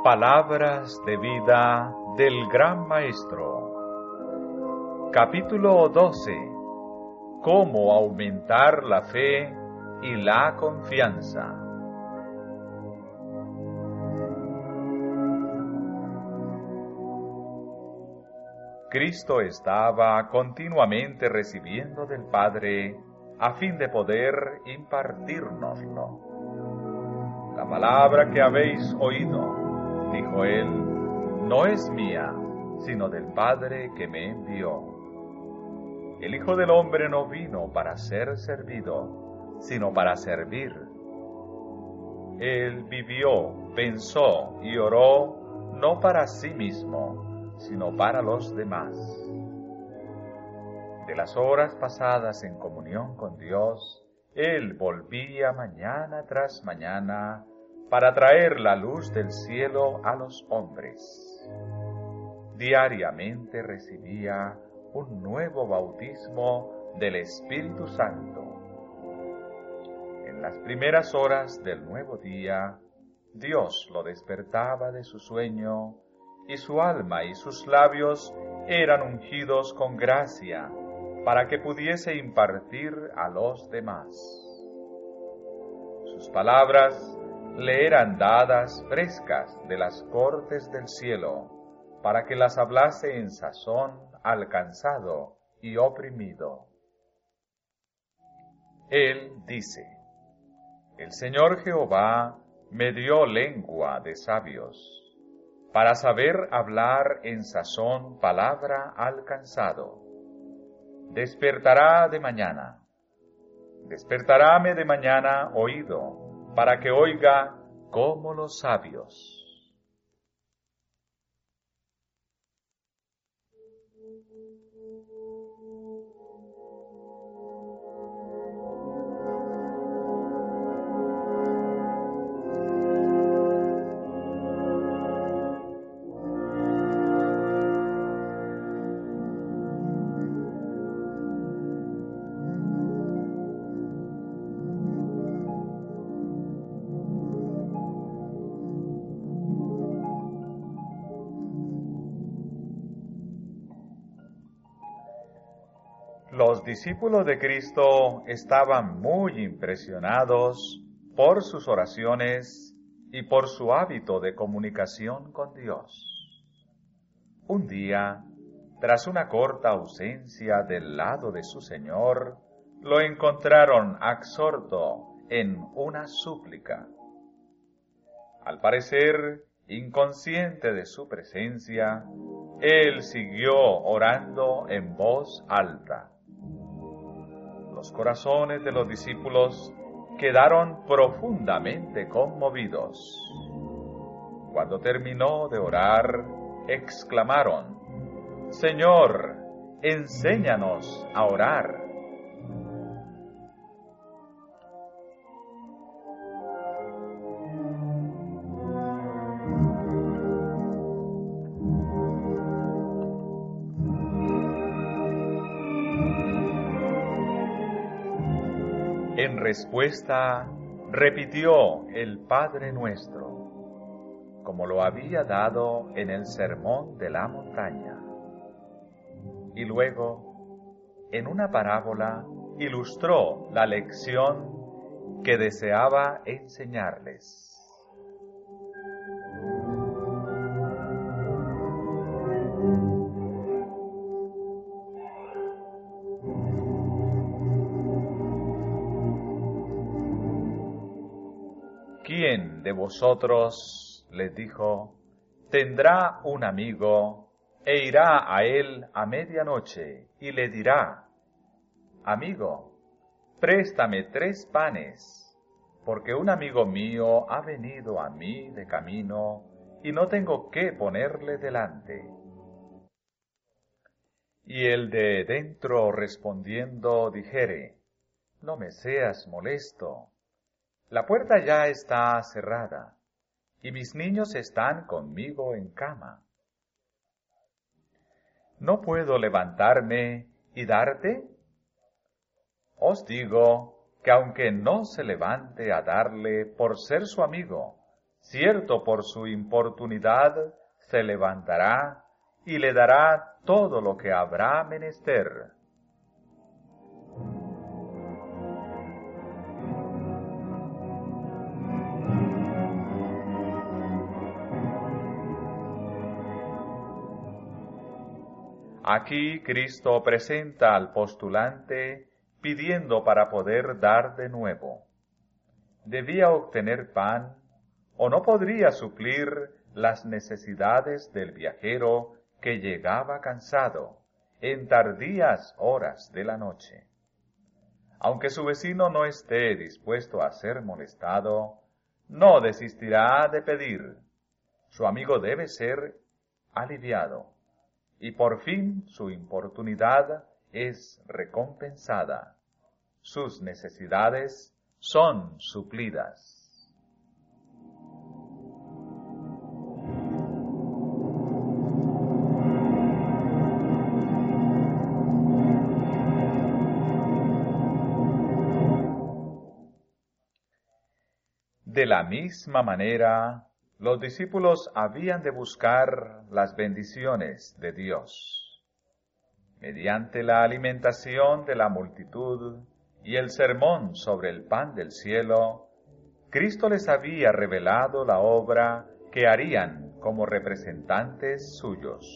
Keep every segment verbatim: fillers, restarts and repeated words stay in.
Palabras de vida del Gran Maestro. Capítulo doce. Cómo aumentar la fe y la confianza. Cristo estaba continuamente recibiendo del Padre a fin de poder impartírnoslo. La palabra que habéis oído, dijo él, no es mía, sino del Padre que me envió. El Hijo del Hombre no vino para ser servido, sino para servir. Él vivió, pensó y oró no para sí mismo, sino para los demás. De las horas pasadas en comunión con Dios, Él volvía mañana tras mañana para traer la luz del cielo a los hombres. Diariamente recibía un nuevo bautismo del Espíritu Santo. En las primeras horas del nuevo día, Dios lo despertaba de su sueño, y su alma y sus labios eran ungidos con gracia, para que pudiese impartir a los demás. Sus palabras le eran dadas frescas de las cortes del cielo, para que las hablase en sazón al cansado y oprimido. Él dice: El Señor Jehová me dio lengua de sabios, para saber hablar en sazón palabra al cansado. Despertará de mañana, despertaráme de mañana oído, para que oiga como los sabios. Los discípulos de Cristo estaban muy impresionados por sus oraciones y por su hábito de comunicación con Dios. Un día, tras una corta ausencia del lado de su Señor, lo encontraron absorto en una súplica. Al parecer, inconsciente de su presencia, él siguió orando en voz alta. Los corazones de los discípulos quedaron profundamente conmovidos. Cuando terminó de orar, exclamaron: Señor, enséñanos a orar. En respuesta, repitió el Padre Nuestro, como lo había dado en el Sermón de la Montaña. Y luego, en una parábola, ilustró la lección que deseaba enseñarles. ¿Quién de vosotros, les dijo, tendrá un amigo e irá a él a medianoche y le dirá: Amigo, préstame tres panes, porque un amigo mío ha venido a mí de camino y no tengo qué ponerle delante? Y el de dentro respondiendo dijere: No me seas molesto, la puerta ya está cerrada, y mis niños están conmigo en cama. ¿No puedo levantarme y darte? Os digo que aunque no se levante a darle por ser su amigo, cierto por su importunidad se levantará y le dará todo lo que habrá menester. Aquí Cristo presenta al postulante pidiendo para poder dar de nuevo. Debía obtener pan o no podría suplir las necesidades del viajero que llegaba cansado en tardías horas de la noche. Aunque su vecino no esté dispuesto a ser molestado, no desistirá de pedir. Su amigo debe ser aliviado. Y por fin su importunidad es recompensada. Sus necesidades son suplidas. De la misma manera, los discípulos habían de buscar las bendiciones de Dios. Mediante la alimentación de la multitud y el sermón sobre el pan del cielo, Cristo les había revelado la obra que harían como representantes suyos.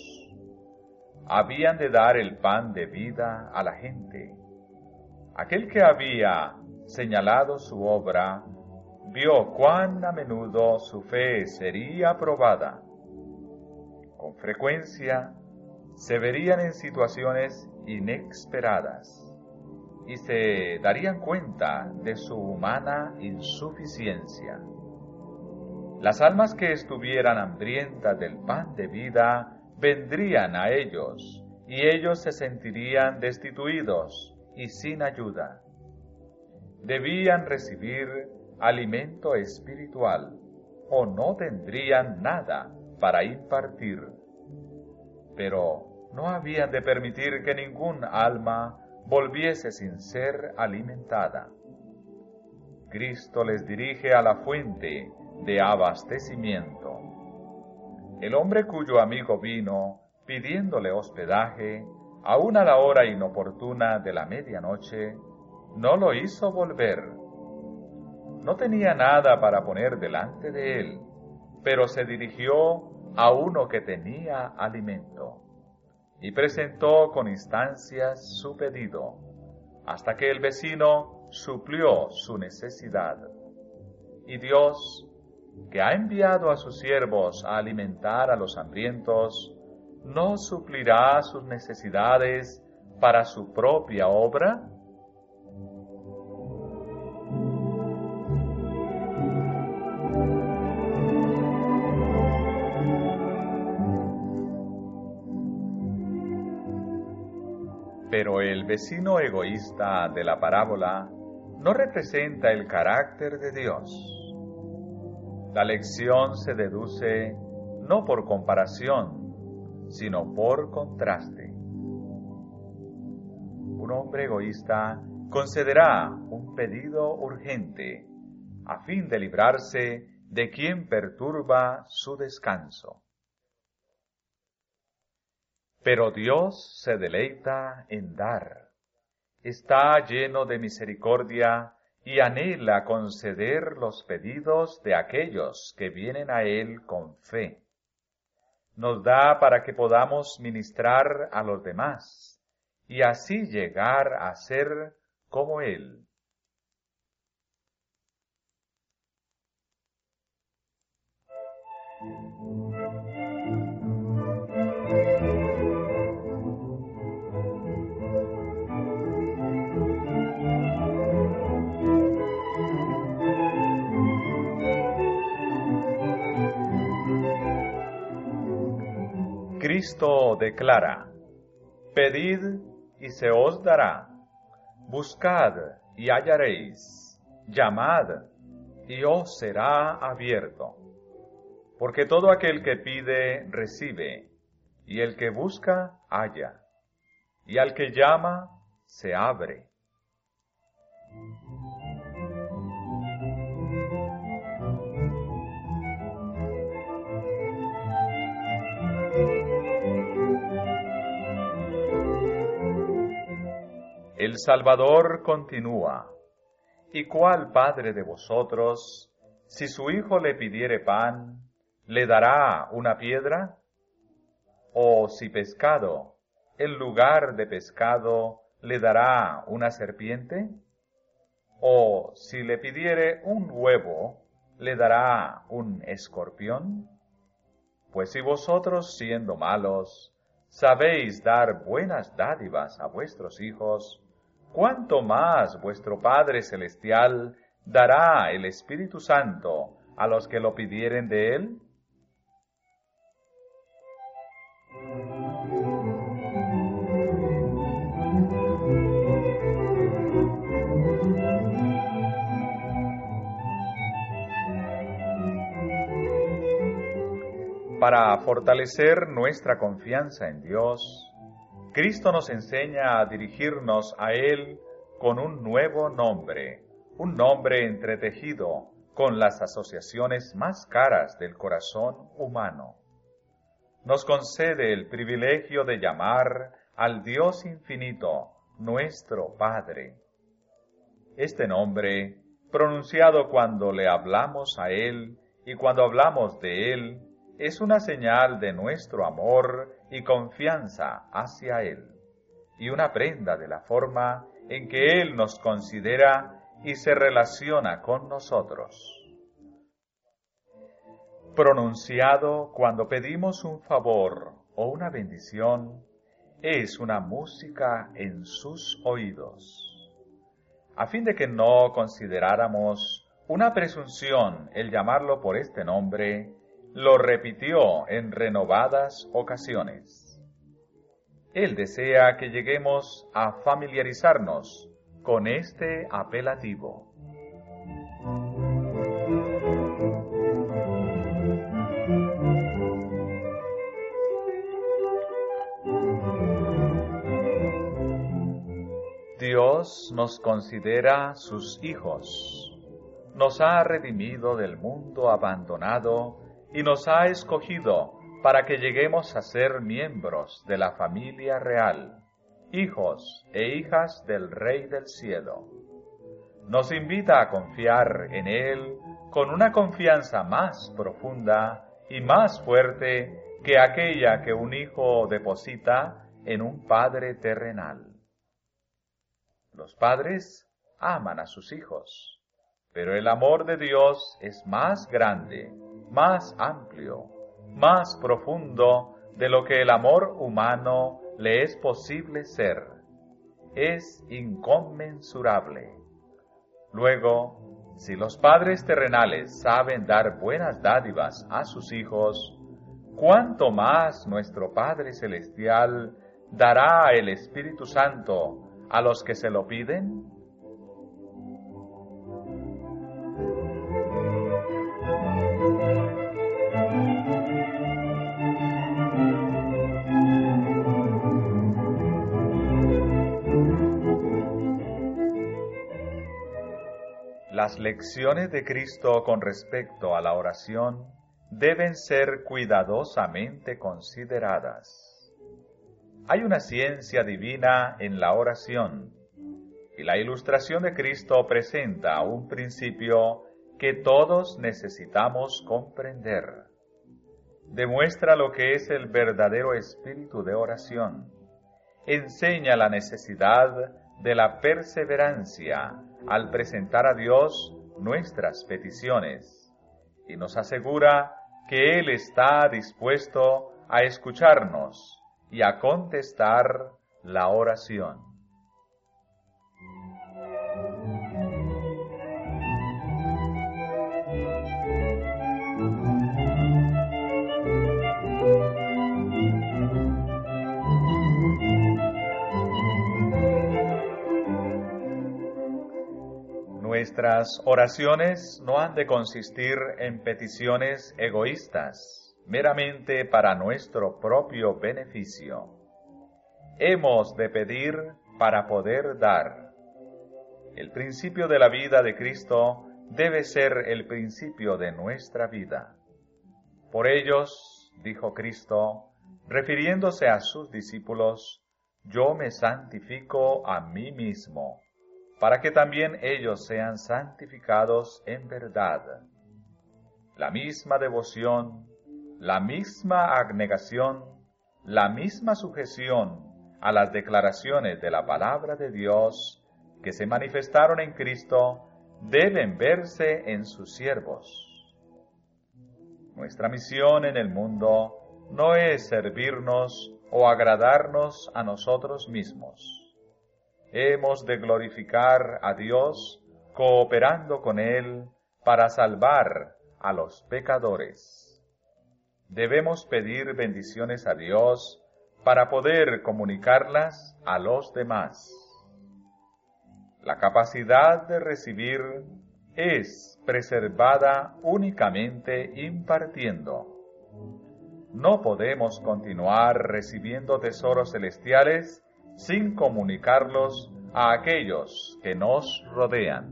Habían de dar el pan de vida a la gente. Aquel que había señalado su obra vio cuán a menudo su fe sería probada. Con frecuencia se verían en situaciones inesperadas y se darían cuenta de su humana insuficiencia. Las almas que estuvieran hambrientas del pan de vida vendrían a ellos y ellos se sentirían destituidos y sin ayuda. Debían recibir alimento espiritual, o no tendrían nada para impartir. Pero no habían de permitir que ningún alma volviese sin ser alimentada. Cristo les dirige a la fuente de abastecimiento. El hombre cuyo amigo vino pidiéndole hospedaje, aun a la hora inoportuna de la medianoche, no lo hizo volver. No tenía nada para poner delante de él, pero se dirigió a uno que tenía alimento, y presentó con instancias su pedido, hasta que el vecino suplió su necesidad. Y Dios, que ha enviado a sus siervos a alimentar a los hambrientos, ¿no suplirá sus necesidades para su propia obra? Pero el vecino egoísta de la parábola no representa el carácter de Dios. La lección se deduce no por comparación, sino por contraste. Un hombre egoísta concederá un pedido urgente a fin de librarse de quien perturba su descanso. Pero Dios se deleita en dar, está lleno de misericordia y anhela conceder los pedidos de aquellos que vienen a Él con fe. Nos da para que podamos ministrar a los demás y así llegar a ser como Él. Cristo declara: pedid y se os dará, buscad y hallaréis, llamad y os será abierto. Porque todo aquel que pide, recibe, y el que busca, halla, y al que llama, se abre. El Salvador continúa: ¿y cuál padre de vosotros, si su hijo le pidiere pan, le dará una piedra? ¿O si pescado, en lugar de pescado, le dará una serpiente? ¿O si le pidiere un huevo, le dará un escorpión? Pues si vosotros, siendo malos, sabéis dar buenas dádivas a vuestros hijos, ¿cuánto más vuestro Padre Celestial dará el Espíritu Santo a los que lo pidieren de él? Para fortalecer nuestra confianza en Dios, Cristo nos enseña a dirigirnos a Él con un nuevo nombre, un nombre entretejido con las asociaciones más caras del corazón humano. Nos concede el privilegio de llamar al Dios infinito nuestro Padre. Este nombre, pronunciado cuando le hablamos a Él y cuando hablamos de Él, es una señal de nuestro amor y confianza hacia Él, y una prenda de la forma en que Él nos considera y se relaciona con nosotros. Pronunciado cuando pedimos un favor o una bendición, es una música en sus oídos. A fin de que no consideráramos una presunción el llamarlo por este nombre, lo repitió en renovadas ocasiones. Él desea que lleguemos a familiarizarnos con este apelativo. Dios nos considera sus hijos, nos ha redimido del mundo abandonado y nos ha escogido para que lleguemos a ser miembros de la familia real, hijos e hijas del Rey del Cielo. Nos invita a confiar en Él con una confianza más profunda y más fuerte que aquella que un hijo deposita en un padre terrenal. Los padres aman a sus hijos, pero el amor de Dios es más grande, más amplio, más profundo de lo que el amor humano le es posible ser. Es inconmensurable. Luego, si los padres terrenales saben dar buenas dádivas a sus hijos, ¿cuánto más nuestro Padre Celestial dará el Espíritu Santo a los que se lo piden? Las lecciones de Cristo con respecto a la oración deben ser cuidadosamente consideradas. Hay una ciencia divina en la oración, y la ilustración de Cristo presenta un principio que todos necesitamos comprender. Demuestra lo que es el verdadero espíritu de oración. Enseña la necesidad de la perseverancia al presentar a Dios nuestras peticiones, y nos asegura que Él está dispuesto a escucharnos y a contestar la oración. Nuestras oraciones no han de consistir en peticiones egoístas, meramente para nuestro propio beneficio. Hemos de pedir para poder dar. El principio de la vida de Cristo debe ser el principio de nuestra vida. Por ellos, dijo Cristo, refiriéndose a sus discípulos, yo me santifico a mí mismo, para que también ellos sean santificados en verdad. La misma devoción, la misma abnegación, la misma sujeción a las declaraciones de la palabra de Dios que se manifestaron en Cristo deben verse en sus siervos. Nuestra misión en el mundo no es servirnos o agradarnos a nosotros mismos. Hemos de glorificar a Dios cooperando con Él para salvar a los pecadores. Debemos pedir bendiciones a Dios para poder comunicarlas a los demás. La capacidad de recibir es preservada únicamente impartiendo. No podemos continuar recibiendo tesoros celestiales sin comunicarlos a aquellos que nos rodean.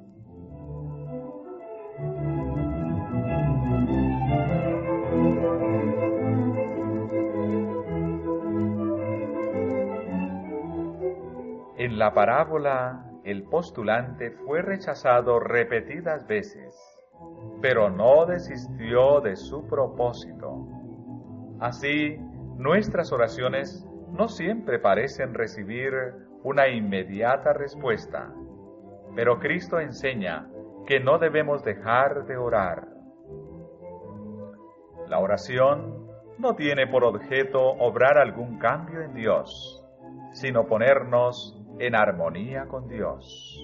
En la parábola, el postulante fue rechazado repetidas veces, pero no desistió de su propósito. Así, nuestras oraciones no siempre parecen recibir una inmediata respuesta, pero Cristo enseña que no debemos dejar de orar. La oración no tiene por objeto obrar algún cambio en Dios, sino ponernos en armonía con Dios.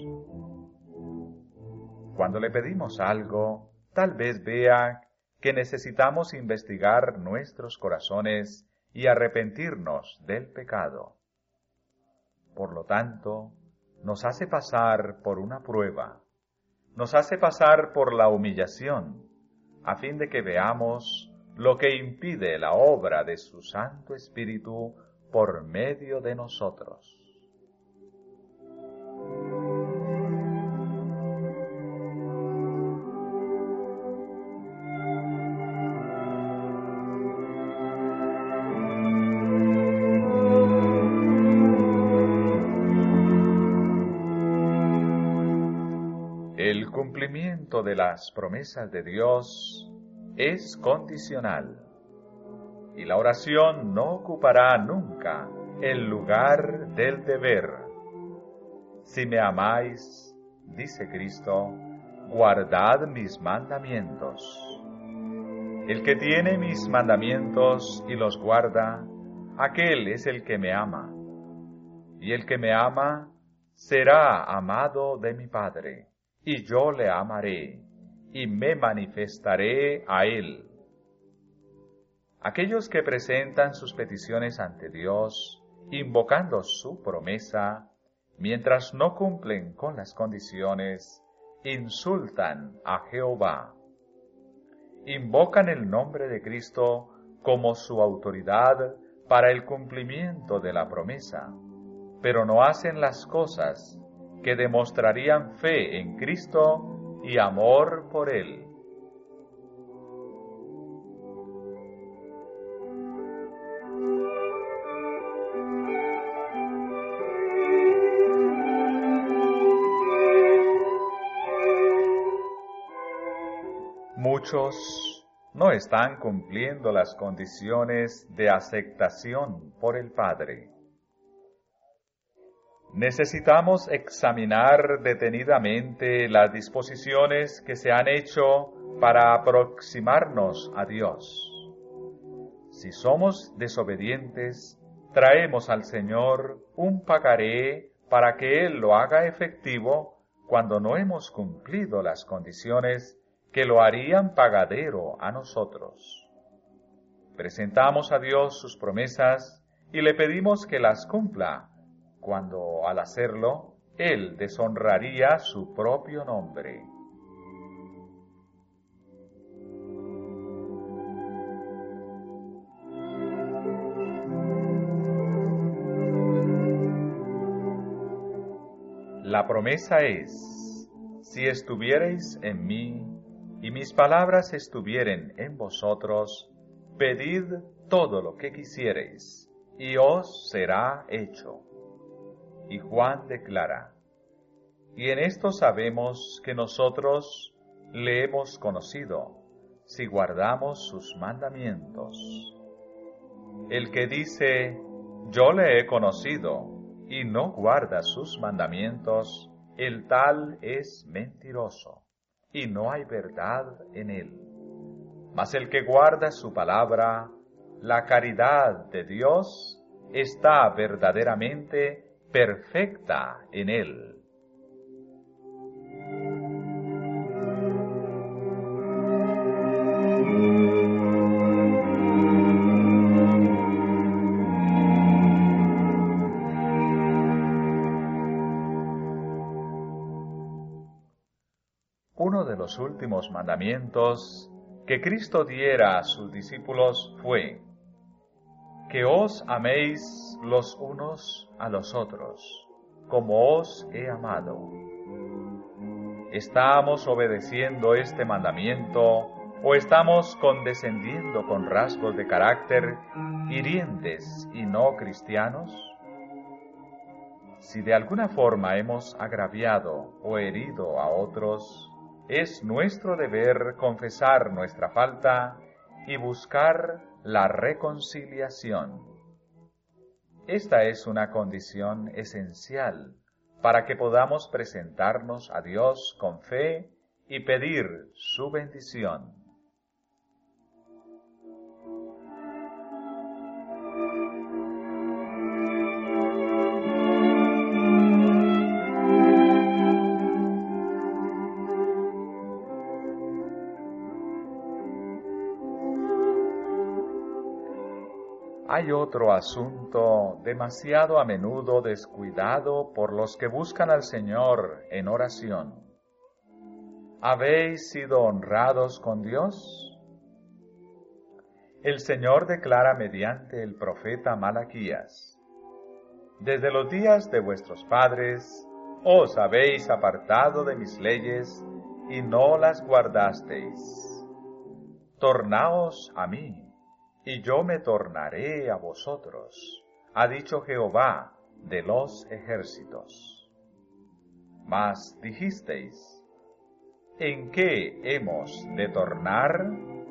Cuando le pedimos algo, tal vez vea que necesitamos investigar nuestros corazones y arrepentirnos del pecado. Por lo tanto, nos hace pasar por una prueba, nos hace pasar por la humillación, a fin de que veamos lo que impide la obra de su Santo Espíritu por medio de nosotros. El cumplimiento de las promesas de Dios es condicional, y la oración no ocupará nunca el lugar del deber. Si me amáis, dice Cristo, guardad mis mandamientos. El que tiene mis mandamientos y los guarda, aquel es el que me ama. Y el que me ama será amado de mi Padre, y yo le amaré, y me manifestaré a él. Aquellos que presentan sus peticiones ante Dios, invocando su promesa, mientras no cumplen con las condiciones, insultan a Jehová. Invocan el nombre de Cristo como su autoridad para el cumplimiento de la promesa, pero no hacen las cosas que demostrarían fe en Cristo y amor por Él. Muchos no están cumpliendo las condiciones de aceptación por el Padre. Necesitamos examinar detenidamente las disposiciones que se han hecho para aproximarnos a Dios. Si somos desobedientes, traemos al Señor un pagaré para que Él lo haga efectivo cuando no hemos cumplido las condiciones que lo harían pagadero a nosotros. Presentamos a Dios sus promesas y le pedimos que las cumpla, cuando al hacerlo, Él deshonraría su propio nombre. La promesa es: si estuviereis en mí y mis palabras estuvieren en vosotros, pedid todo lo que quisiereis, y os será hecho. Y Juan declara: y en esto sabemos que nosotros le hemos conocido, si guardamos sus mandamientos. El que dice, yo le he conocido, y no guarda sus mandamientos, el tal es mentiroso, y no hay verdad en él. Mas el que guarda su palabra, la caridad de Dios está verdaderamente perfecta en él. Uno de los últimos mandamientos que Cristo diera a sus discípulos fue: que os améis los unos a los otros, como os he amado. ¿Estamos obedeciendo este mandamiento o estamos condescendiendo con rasgos de carácter hirientes y no cristianos? Si de alguna forma hemos agraviado o herido a otros, es nuestro deber confesar nuestra falta y buscar la reconciliación. Esta es una condición esencial para que podamos presentarnos a Dios con fe y pedir su bendición. Hay otro asunto demasiado a menudo descuidado por los que buscan al Señor en oración. ¿Habéis sido honrados con Dios? El Señor declara mediante el profeta Malaquías: desde los días de vuestros padres os habéis apartado de mis leyes y no las guardasteis. Tornaos a mí, y yo me tornaré a vosotros, ha dicho Jehová de los ejércitos. Mas dijisteis: ¿en qué hemos de tornar?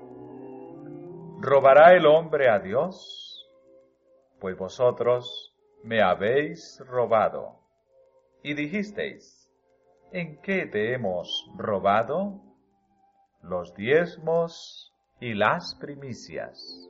¿Robará el hombre a Dios? Pues vosotros me habéis robado. Y dijisteis: ¿en qué te hemos robado? Los diezmos y las primicias.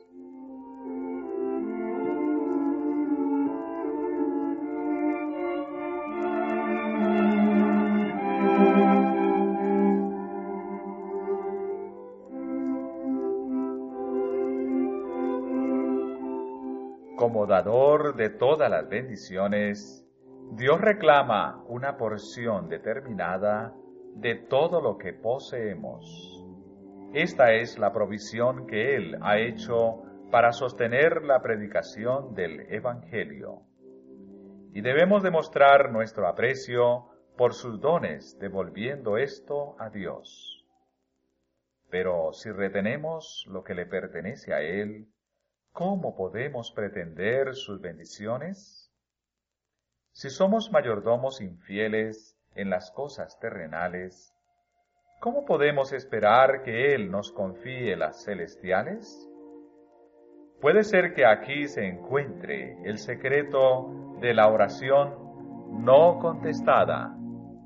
Como dador de todas las bendiciones, Dios reclama una porción determinada de todo lo que poseemos. Esta es la provisión que Él ha hecho para sostener la predicación del Evangelio. Y debemos demostrar nuestro aprecio por sus dones, devolviendo esto a Dios. Pero si retenemos lo que le pertenece a Él, ¿cómo podemos pretender sus bendiciones? Si somos mayordomos infieles en las cosas terrenales, ¿cómo podemos esperar que Él nos confíe las celestiales? Puede ser que aquí se encuentre el secreto de la oración no contestada.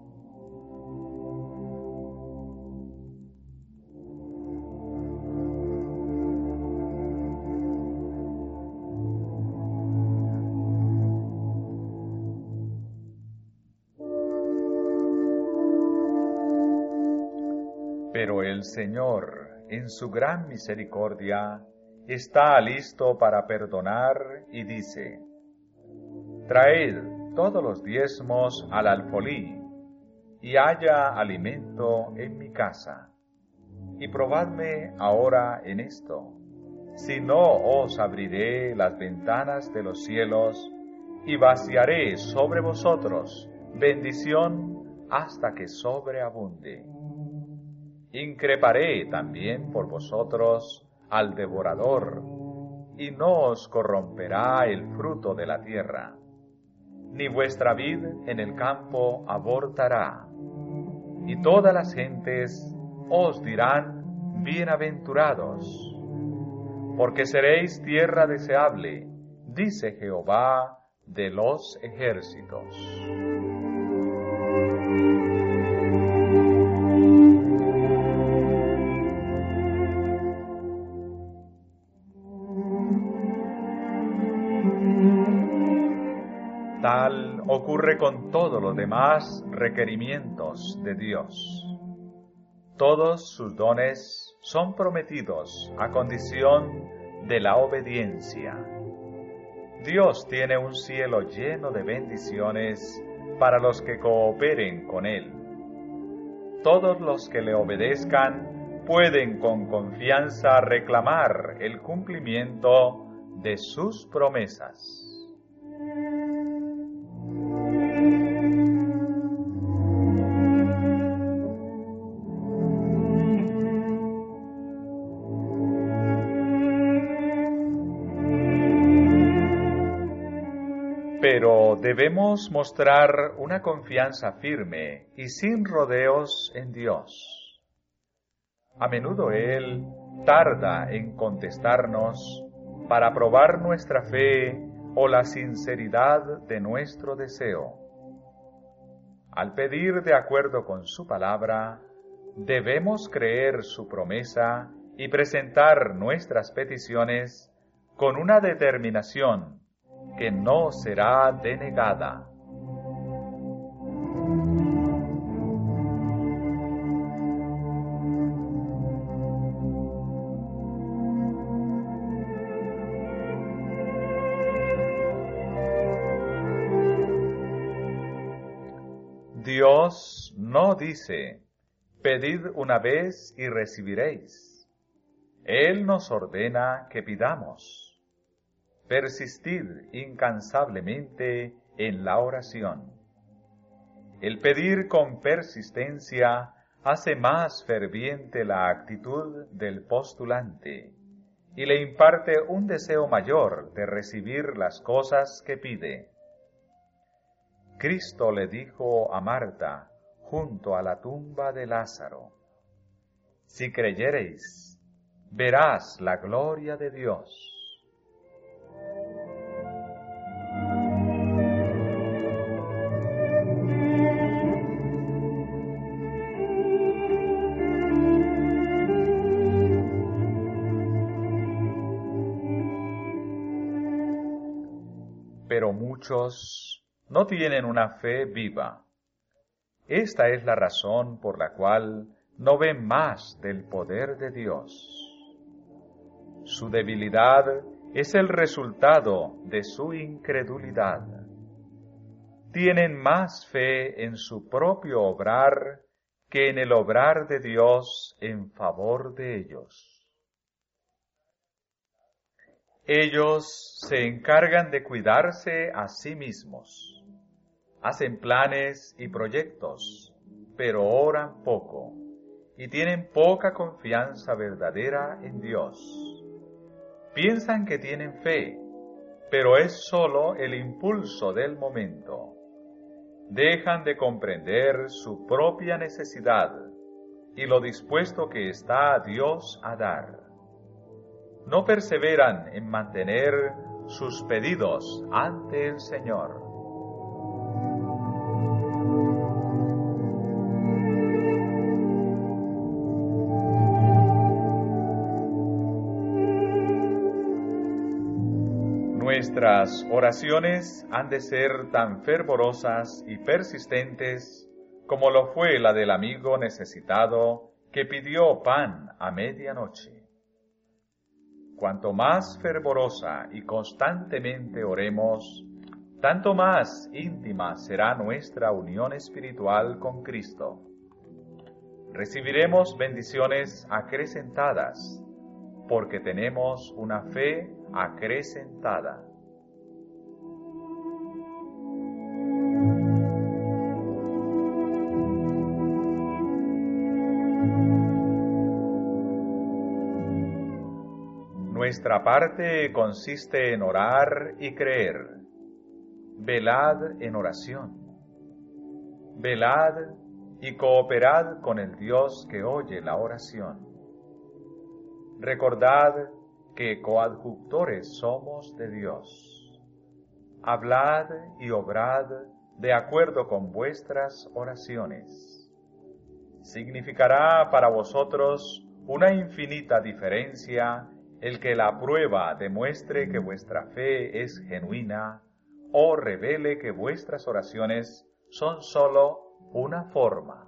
Pero el Señor, en su gran misericordia, está listo para perdonar y dice: traed todos los diezmos al alfolí, y haya alimento en mi casa. Y probadme ahora en esto, si no os abriré las ventanas de los cielos, y vaciaré sobre vosotros bendición hasta que sobreabunde. Increparé también por vosotros al devorador, y no os corromperá el fruto de la tierra, ni vuestra vid en el campo abortará, y todas las gentes os dirán bienaventurados, porque seréis tierra deseable, dice Jehová de los ejércitos. Tal ocurre con todos los demás requerimientos de Dios. Todos sus dones son prometidos a condición de la obediencia. Dios tiene un cielo lleno de bendiciones para los que cooperen con Él. Todos los que le obedezcan pueden con confianza reclamar el cumplimiento de sus promesas. Pero debemos mostrar una confianza firme y sin rodeos en Dios. A menudo Él tarda en contestarnos para probar nuestra fe o la sinceridad de nuestro deseo. Al pedir de acuerdo con su palabra, debemos creer su promesa y presentar nuestras peticiones con una determinación que no será denegada. Dios no dice, pedid una vez y recibiréis. Él nos ordena que pidamos. Persistid incansablemente en la oración. El pedir con persistencia hace más ferviente la actitud del postulante y le imparte un deseo mayor de recibir las cosas que pide. Cristo le dijo a Marta junto a la tumba de Lázaro: si creyereis, verás la gloria de Dios. Pero muchos no tienen una fe viva. Esta es la razón por la cual no ven más del poder de Dios. Su debilidad es el resultado de su incredulidad. Tienen más fe en su propio obrar que en el obrar de Dios en favor de ellos. Ellos se encargan de cuidarse a sí mismos. Hacen planes y proyectos, pero oran poco y tienen poca confianza verdadera en Dios. Piensan que tienen fe, pero es solo el impulso del momento. Dejan de comprender su propia necesidad y lo dispuesto que está Dios a dar. No perseveran en mantener sus pedidos ante el Señor. Nuestras oraciones han de ser tan fervorosas y persistentes como lo fue la del amigo necesitado que pidió pan a medianoche. Cuanto más fervorosa y constantemente oremos, tanto más íntima será nuestra unión espiritual con Cristo. Recibiremos bendiciones acrecentadas, porque tenemos una fe acrecentada. Nuestra parte consiste en orar y creer. Velad en oración. Velad y cooperad con el Dios que oye la oración. Recordad que coadjutores somos de Dios. Hablad y obrad de acuerdo con vuestras oraciones. Significará para vosotros una infinita diferencia el que la prueba demuestre que vuestra fe es genuina o revele que vuestras oraciones son sólo una forma.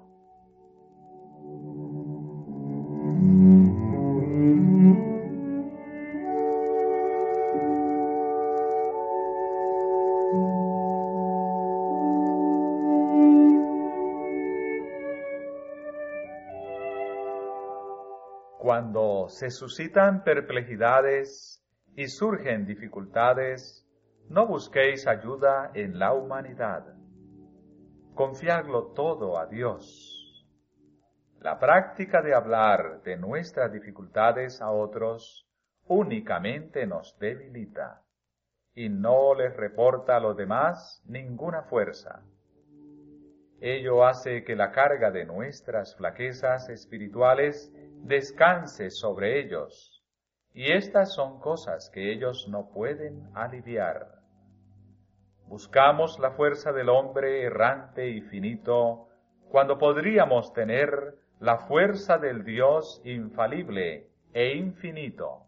Cuando se suscitan perplejidades y surgen dificultades, no busquéis ayuda en la humanidad. Confiadlo todo a Dios. La práctica de hablar de nuestras dificultades a otros únicamente nos debilita y no les reporta a los demás ninguna fuerza. Ello hace que la carga de nuestras flaquezas espirituales descanse sobre ellos, y estas son cosas que ellos no pueden aliviar. Buscamos la fuerza del hombre errante y finito, cuando podríamos tener la fuerza del Dios infalible e infinito.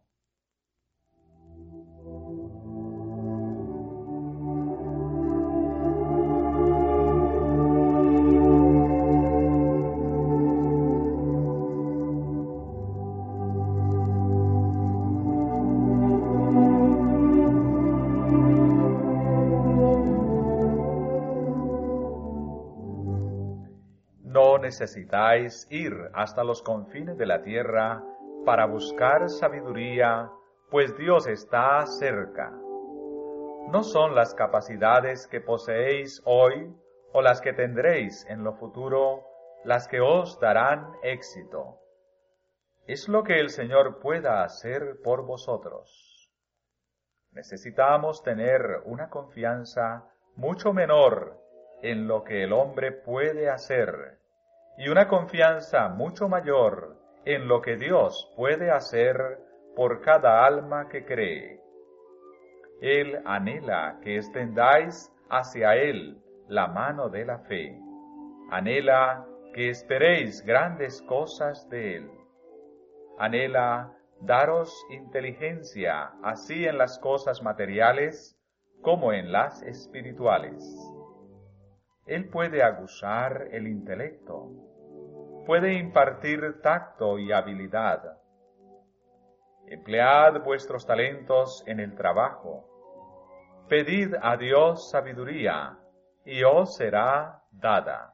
No necesitáis ir hasta los confines de la tierra para buscar sabiduría, pues Dios está cerca. No son las capacidades que poseéis hoy o las que tendréis en lo futuro las que os darán éxito. Es lo que el Señor pueda hacer por vosotros. Necesitamos tener una confianza mucho menor en lo que el hombre puede hacer y una confianza mucho mayor en lo que Dios puede hacer por cada alma que cree. Él anhela que extendáis hacia Él la mano de la fe. Anhela que esperéis grandes cosas de Él. Anhela daros inteligencia así en las cosas materiales como en las espirituales. Él puede aguzar el intelecto, puede impartir tacto y habilidad. Emplead vuestros talentos en el trabajo. Pedid a Dios sabiduría, y os será dada.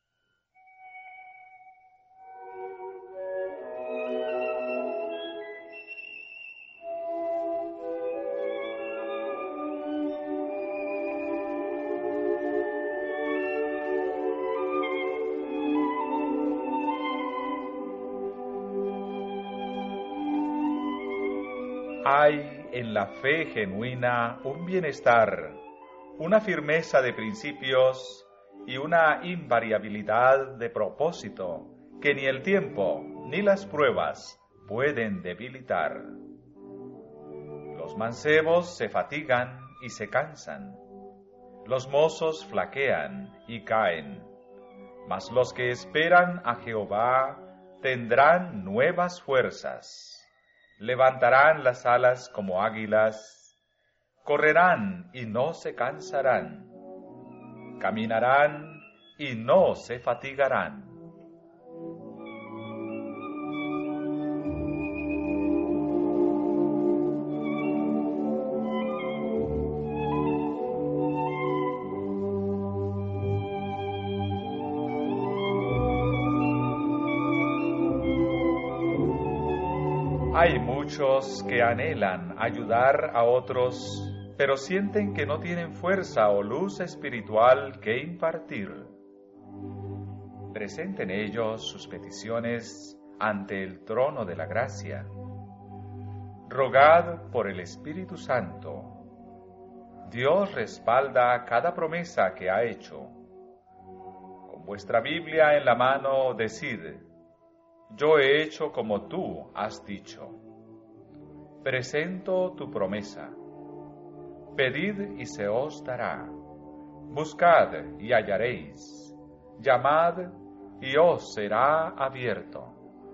Hay en la fe genuina un bienestar, una firmeza de principios y una invariabilidad de propósito que ni el tiempo ni las pruebas pueden debilitar. Los mancebos se fatigan y se cansan, los mozos flaquean y caen, mas los que esperan a Jehová tendrán nuevas fuerzas. Levantarán las alas como águilas, correrán y no se cansarán, caminarán y no se fatigarán. Hay muchos que anhelan ayudar a otros, pero sienten que no tienen fuerza o luz espiritual que impartir. Presenten ellos sus peticiones ante el trono de la gracia. rogad por el Espíritu Santo. Dios respalda cada promesa que ha hecho. Con vuestra Biblia en la mano, decid: yo he hecho como tú has dicho. Presento tu promesa. Pedid y se os dará. Buscad y hallaréis. Llamad y os será abierto.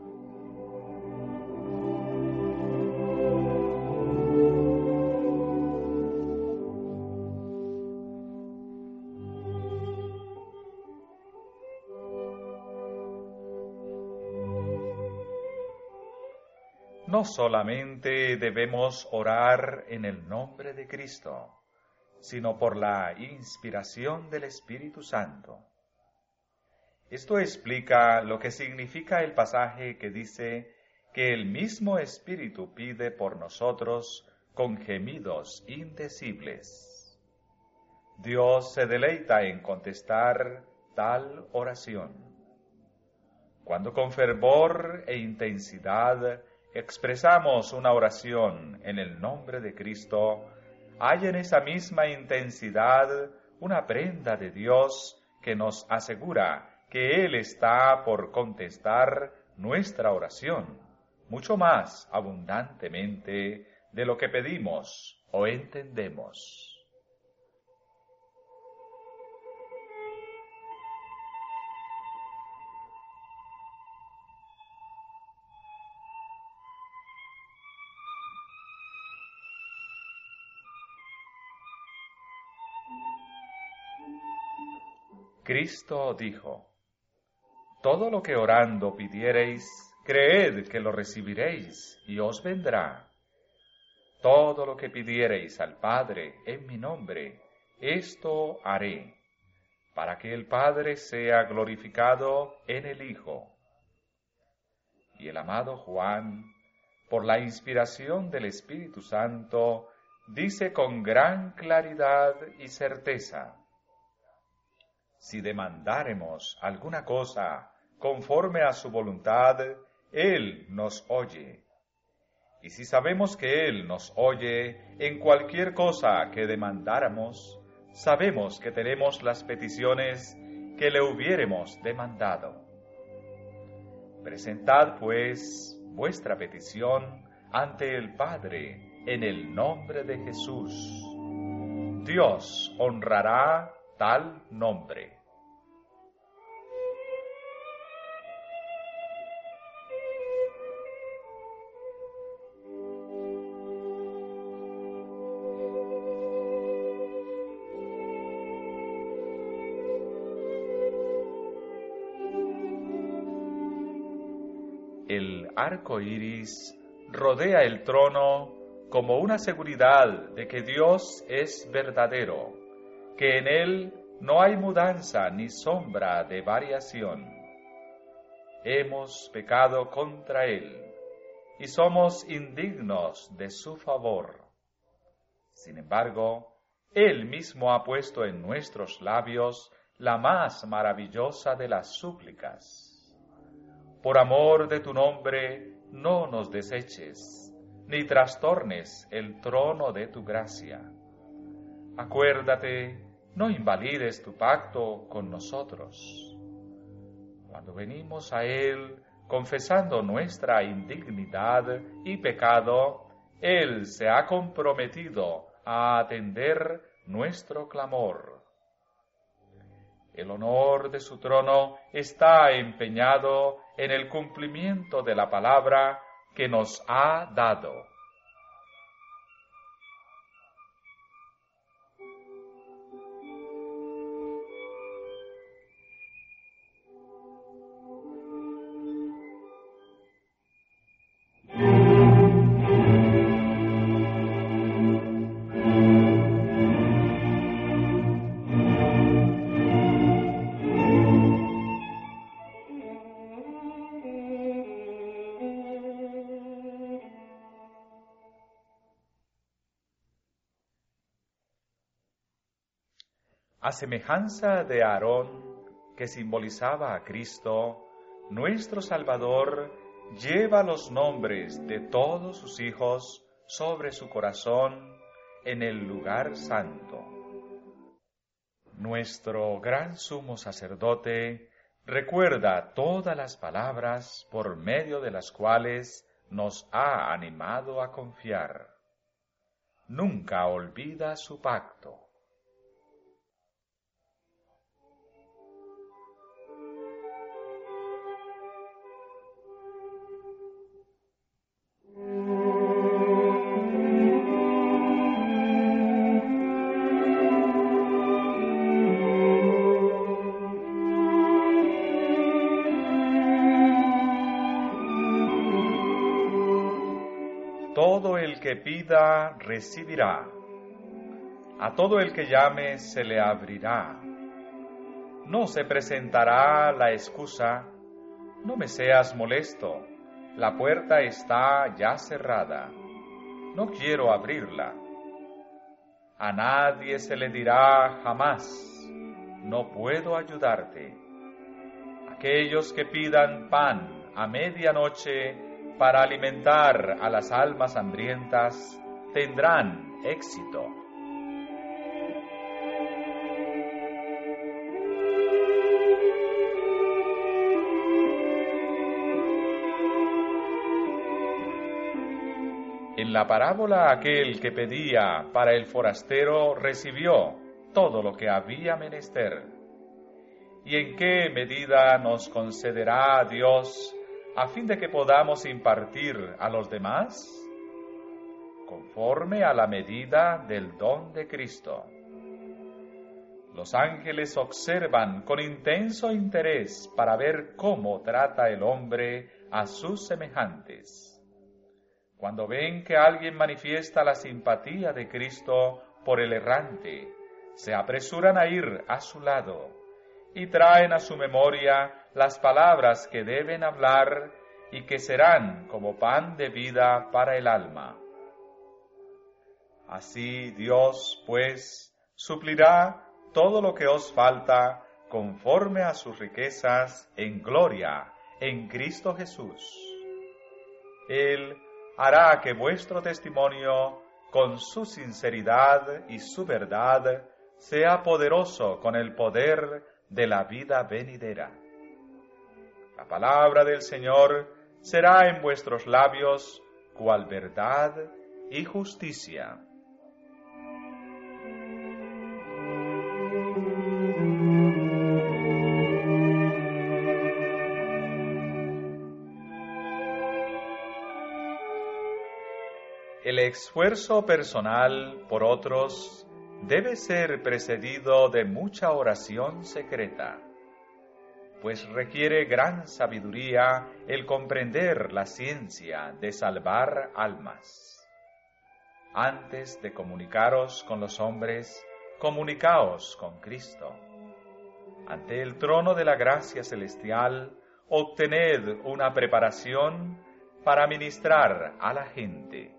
No solamente debemos orar en el nombre de Cristo, sino por la inspiración del Espíritu Santo. Esto explica lo que significa el pasaje que dice que el mismo Espíritu pide por nosotros con gemidos indecibles. Dios se deleita en contestar tal oración. Cuando con fervor e intensidad expresamos una oración en el nombre de Cristo, hay en esa misma intensidad una prenda de Dios que nos asegura que Él está por contestar nuestra oración, mucho más abundantemente de lo que pedimos o entendemos. Cristo dijo: todo lo que orando pidiereis, creed que lo recibiréis y os vendrá. Todo lo que pidiereis al Padre en mi nombre, esto haré, para que el Padre sea glorificado en el Hijo. Y el amado Juan, por la inspiración del Espíritu Santo, dice con gran claridad y certeza: si demandáremos alguna cosa conforme a su voluntad, Él nos oye. Y si sabemos que Él nos oye en cualquier cosa que demandáramos, sabemos que tenemos las peticiones que le hubiéremos demandado. Presentad, pues, vuestra petición ante el Padre en el nombre de Jesús. Dios honrará tal nombre. El arco iris rodea el trono como una seguridad de que Dios es verdadero, que en Él no hay mudanza ni sombra de variación. Hemos pecado contra Él y somos indignos de su favor. Sin embargo, Él mismo ha puesto en nuestros labios la más maravillosa de las súplicas. Por amor de tu nombre, no nos deseches, ni trastornes el trono de tu gracia. Acuérdate, no invalides tu pacto con nosotros. Cuando venimos a Él, confesando nuestra indignidad y pecado, Él se ha comprometido a atender nuestro clamor. El honor de su trono está empeñado en el cumplimiento de la palabra que nos ha dado. A semejanza de Aarón, que simbolizaba a Cristo, nuestro Salvador lleva los nombres de todos sus hijos sobre su corazón en el lugar santo. Nuestro gran sumo sacerdote recuerda todas las palabras por medio de las cuales nos ha animado a confiar. Nunca olvida su pacto. Todo el que pida, recibirá. A todo el que llame, se le abrirá. No se presentará la excusa: no me seas molesto, la puerta está ya cerrada, no quiero abrirla. A nadie se le dirá jamás: no puedo ayudarte. Aquellos que pidan pan a medianoche para alimentar a las almas hambrientas, tendrán éxito. En la parábola, aquel que pedía para el forastero recibió todo lo que había menester. ¿Y en qué medida nos concederá Dios a fin de que podamos impartir a los demás? Conforme a la medida del don de Cristo. Los ángeles observan con intenso interés para ver cómo trata el hombre a sus semejantes. Cuando ven que alguien manifiesta la simpatía de Cristo por el errante, se apresuran a ir a su lado y traen a su memoria las palabras que deben hablar y que serán como pan de vida para el alma. Así Dios, pues, suplirá todo lo que os falta conforme a sus riquezas en gloria en Cristo Jesús. Él hará que vuestro testimonio, con su sinceridad y su verdad, sea poderoso con el poder de la vida venidera. La palabra del Señor será en vuestros labios cual verdad y justicia. El esfuerzo personal por otros debe ser precedido de mucha oración secreta, pues requiere gran sabiduría el comprender la ciencia de salvar almas. Antes de comunicaros con los hombres, comunicaos con Cristo. Ante el trono de la gracia celestial, obtened una preparación para ministrar a la gente.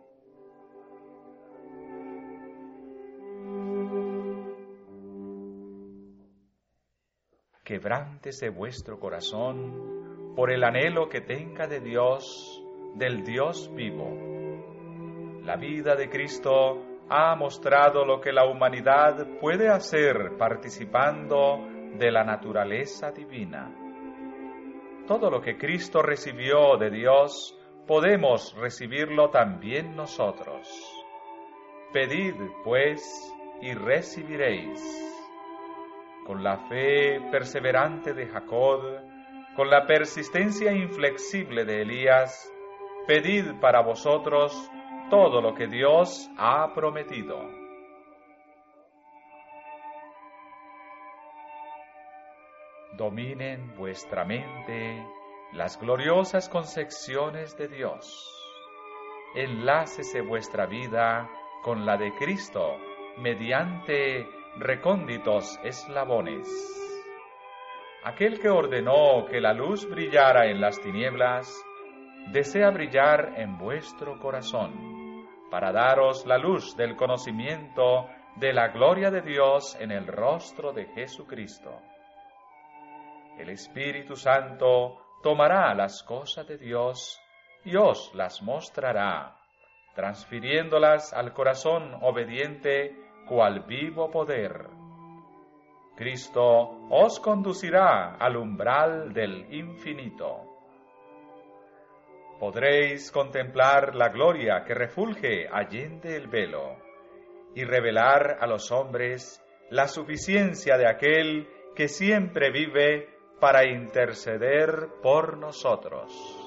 Quebrántese vuestro corazón por el anhelo que tenga de Dios, del Dios vivo. La vida de Cristo ha mostrado lo que la humanidad puede hacer participando de la naturaleza divina. Todo lo que Cristo recibió de Dios, podemos recibirlo también nosotros. Pedid, pues, y recibiréis. Con la fe perseverante de Jacob, con la persistencia inflexible de Elías, pedid para vosotros todo lo que Dios ha prometido. Dominen vuestra mente las gloriosas concepciones de Dios. Enlácese vuestra vida con la de Cristo mediante recónditos eslabones. Aquel que ordenó que la luz brillara en las tinieblas, desea brillar en vuestro corazón, para daros la luz del conocimiento de la gloria de Dios en el rostro de Jesucristo. El Espíritu Santo tomará las cosas de Dios y os las mostrará, transfiriéndolas al corazón obediente cual vivo poder. Cristo os conducirá al umbral del infinito. Podréis contemplar la gloria que refulge allende el velo y revelar a los hombres la suficiencia de aquel que siempre vive para interceder por nosotros.